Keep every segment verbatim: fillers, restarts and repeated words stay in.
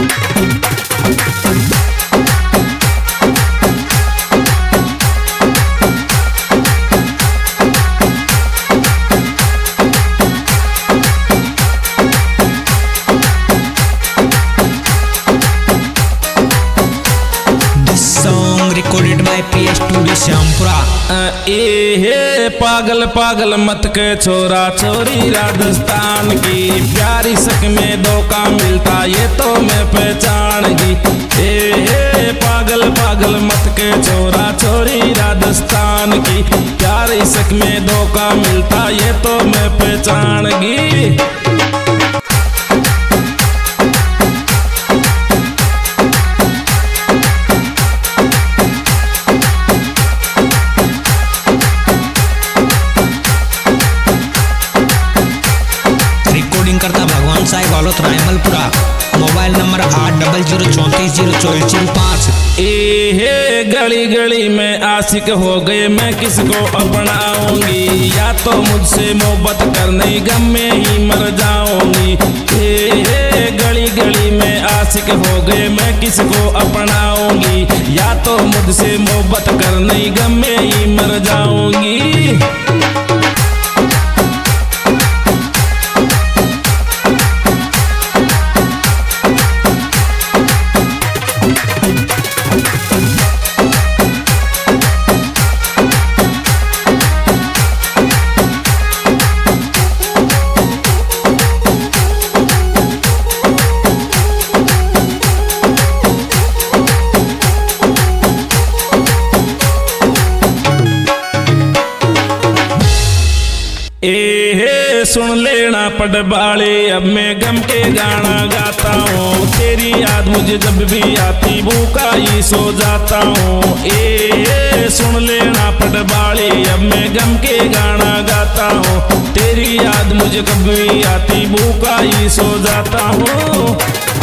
Recorded by P S studio Shyampura. ए हे पागल पागल मत के छोरा छोरी राजस्थान की, प्यारी सक में धोखा मिलता ये तो मैं पहचानगी। ए हे पागल पागल मत के छोरा छोरी राजस्थान की, प्यारी सक में धोखा मिलता ये तो मैं पहचानगी। करता भगवान साहिब गौलत रायमलपुरा। मोबाइल नंबर आठ डबल जीरो चौंतीस जीरो चौबीस जीरो पाँच। ए हे गली गली में आशिक हो गए मैं किसको अपनाऊंगी, या तो मुझसे मोहब्बत करने गम में ही मर जाऊंगी। ए हे गली गली में आशिक हो गए मैं किसको अपनाऊंगी, या तो मुझसे मोहब्बत करने गम में ही मर जाऊंगी। ए हे सुन लेना पटवाले अब मैं गम के गाना गाता हूँ, तेरी याद मुझे जब भी आती भूखा ही सो जाता हूँ। ए हे सुन लेना पटवाले अब मैं गम के गाना गाता हूँ, तेरी याद मुझे कब भी आती भूखा ही सो जाता हूँ।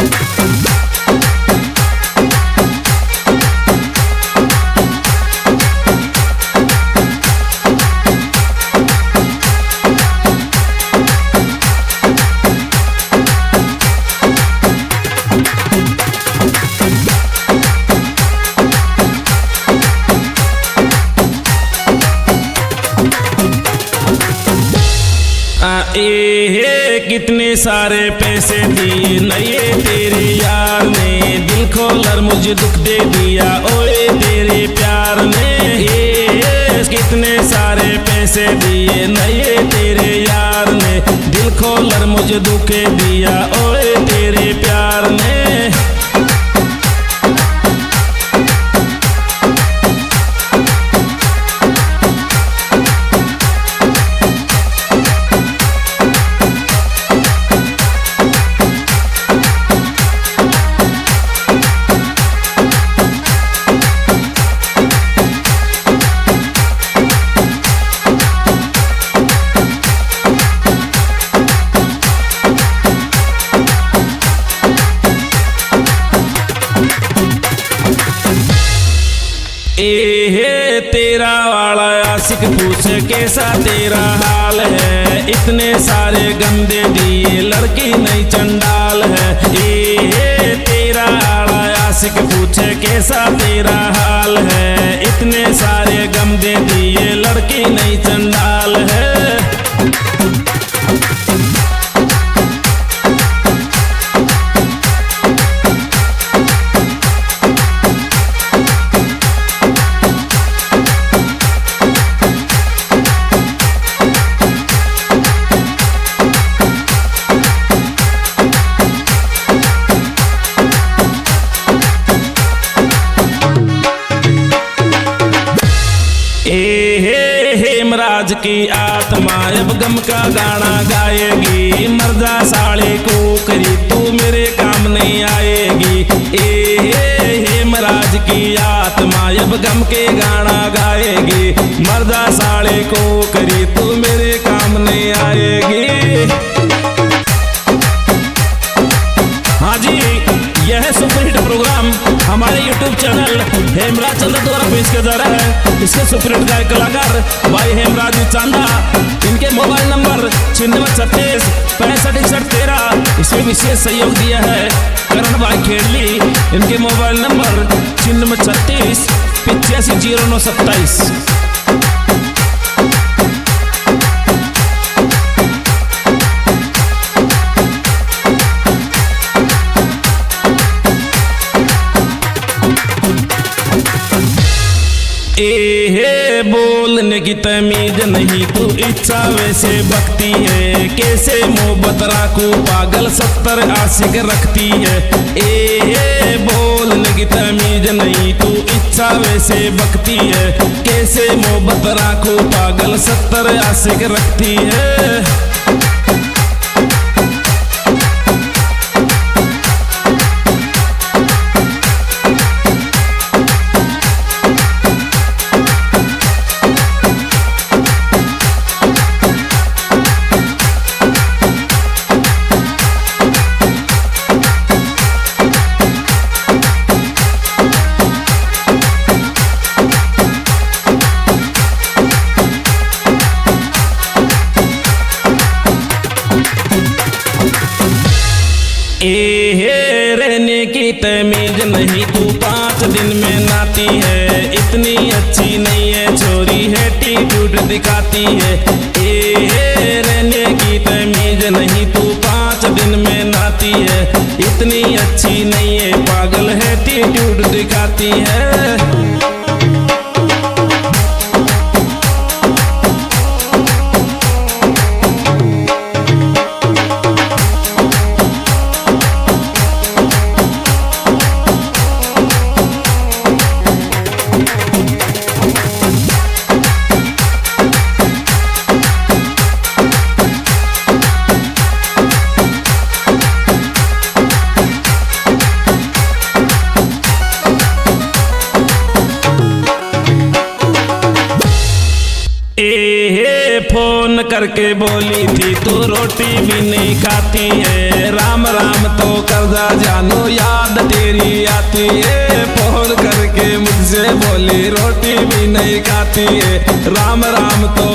ए हे कितने सारे पैसे दिए नए तेरे यार ने, दिल खोलकर मुझे दुख दे दिया ओए तेरे प्यार ने। ए हे कितने सारे पैसे दिए नए तेरे यार ने, दिल खोलकर मुझे दुख दिया ओए तेरे प्यार ने। ए हे तेरा वाला आशिक पूछे कैसा तेरा हाल है, इतने सारे गम दे दिए लड़की नहीं चंडाल है। ए हे तेरा वाला आशिक पूछे कैसा तेरा हाल है, इतने सारे गम दे दिए लड़की नहीं चंडाल है। ए हे हेमराज की आत्मा अब गम का गाना गाएगी, मर्दा साले को करी तू मेरे काम नहीं आएगी। ए हे हेमराज की आत्मा अब गम के गाना गाएगी, मर्दा साले को करी तू मेरे काम नहीं आएगी। हाँ जी, यह सुपरहिट प्रोग्राम हमारे यूट्यूब चैनल हेमराज चंदा द्वारा पेश किया जा रहा है। इसके सुपरहिट गायक कलाकार भाई हेमराज चांदा, इनके मोबाइल नंबर छिन्नवे छत्तीस पैंसठ इकसठ तेरह। इसमें विशेष सहयोग दिया है करण भाई। खेल ली। इनके मोबाइल नंबर छिन्नवे छत्तीस पिचासी जीरो नौ सत्ताईस। ए हे बोलने की तमीज नहीं तू इच्छा वैसे भक्ति है, कैसे मोहब्बत राखू पागल सत्तर आशिक रखती है। ए हे बोलने की तमीज नहीं तू इच्छा वैसे भक्ति है, कैसे मोहब्बत राखू पागल सत्तर आशिक रखती है। ए हे रहने की तमीज नहीं तू पाँच दिन में नाती है, इतनी अच्छी नहीं है छोरी है एटीट्यूड दिखाती है। ए हे रहने की तमीज नहीं तू पाँच दिन में नाती है, इतनी अच्छी नहीं है पागल है एटीट्यूड दिखाती है। ए हे फोन करके बोली थी तू रोटी भी नहीं खाती है, राम राम तो करदा जानो याद तेरी आती है। फोन करके मुझसे बोली रोटी भी नहीं खाती है, राम राम तो